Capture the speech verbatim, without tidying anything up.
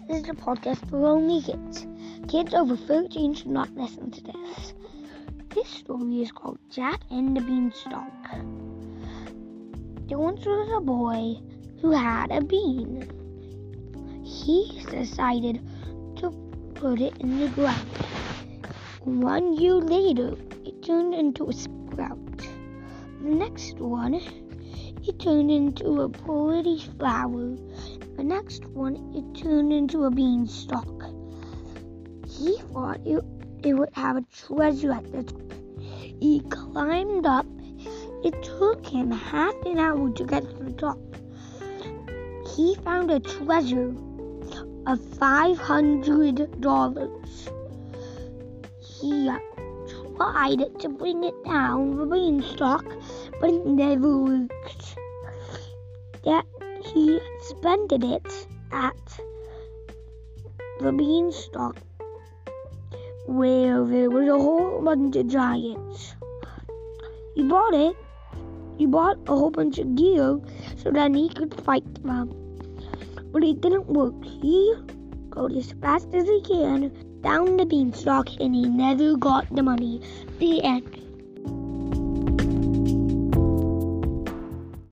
is a podcast for only kids. Kids over thirteen should not listen to this. This story is called Jack and the Beanstalk. There once was a boy who had a bean. He decided to put it in the ground. One year later, it turned into a sprout. The next one, it turned into a pretty flower. The next one, it turned into a beanstalk. He thought it, it would have a treasure at the top. He climbed up. It took him half an hour to get to the top. He found a treasure of five hundred dollars. He tried to bring it down the beanstalk, but it never worked. That he spent it at the beanstalk, where there was a whole bunch of giants. He bought it. He bought a whole bunch of gear so that he could fight them. But it didn't work. He got as fast as he can down the beanstalk, and he never got the money. The end.